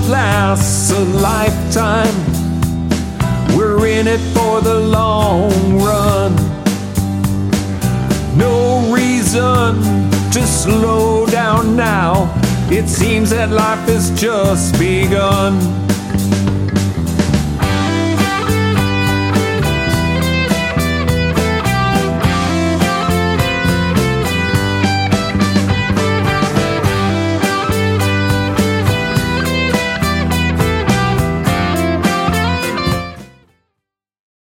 lasts a lifetime. We're in it for the long run. No reason to slow down now. It seems that life has just begun.